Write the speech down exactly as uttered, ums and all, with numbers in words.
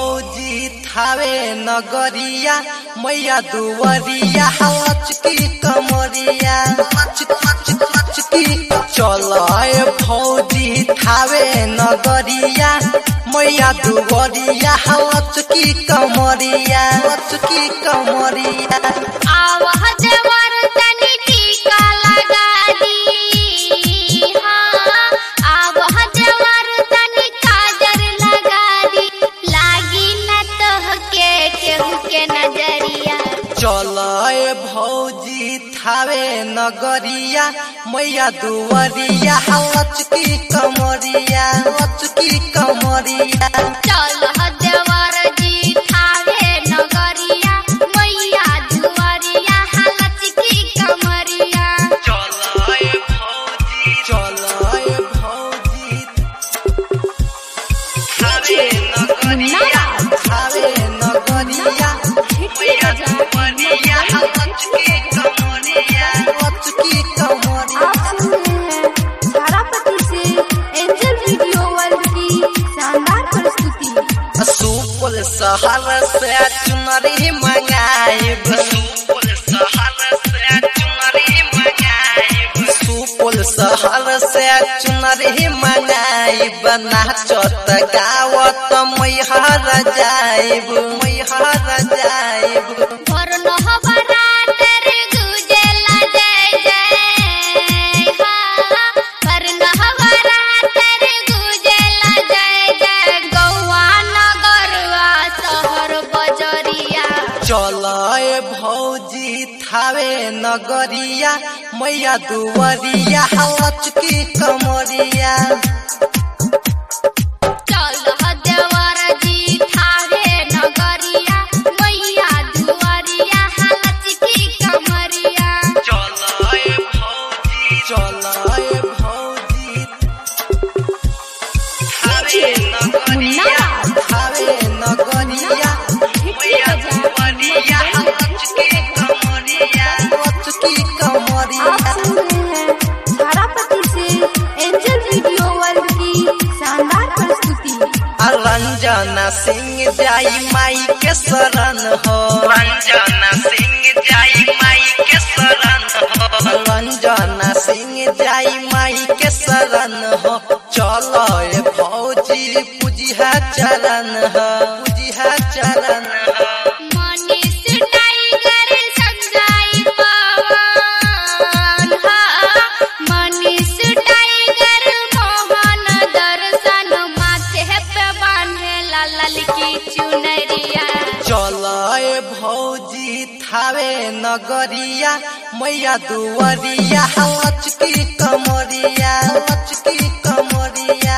भौजी थावे नगरिया मैया दुवरिया लचकी कमरिया चलाए भौजी थावे नगरिया मैया दुवरिया लचकी कमरिया लचकी कमरिया आवाह देवर तनी टीका लगा दी हाँ आवाह देवर तनी काजर लगा दी लागी न तोहके केहू के नजरिया चलाए भौजी थावे नगरिया मैया दुवरिया लचकी कमरिया लचकी कमरिया चल देवर जी थावे नगरिया मैया दुवरिया लचकी कमरिया चलाए भौजी चलाए भौजी थावे नगरिया थावे नगरिया मैया दुवरिया लचकी कमरिया लचकी कमरिया तारापति से एंजल वीडियो वर्ल्ड की शानदार प्रस्तुति सुपौल शहर से चुनरी मंगाइब सुपौल शहर से चुनरी मंगाइब सुपौल शहर से चुनरी मंगाइब नाचत गावत मैहर जाइब मैहर जाइब भर नहबरा तेरे गुजेला जय जय हाँ भर नहबरा तेरे गुजेला जय जय गौआ नगरवा शहर बजरिया चलाए भौजी थावे नगरिया मैया दुवरिया लचकी कमरिया चल देवर जी थावे नगरिया मैया दुवरिया लचकी कमरिया चलाए भौजी चलाए भौजी थावे नगरिया थावे नगरिया मैया दुवरिया लचकी कमरिया लचकी कमरिया तारापति से एंजल वीडियो वर्ल्ड की शानदार प्रस्तुति रंजना सिंह जाई माई के शरण हो रंजना सिंह जाई माई के शरण हो रंजना सिंह जाई माई के शरण हो चलो ए भौजी पूजिहा चरण हो पूजिहा चरण हो मनीष टाइगर संजय पवन हाँ मनीष टाइगर मोहन दर्शन माथे पे बांधे लाल की चुनरिया चलाए भौजी थावे नगरिया मैया दुवरिया लचकी कमरिया लचकी कमरिया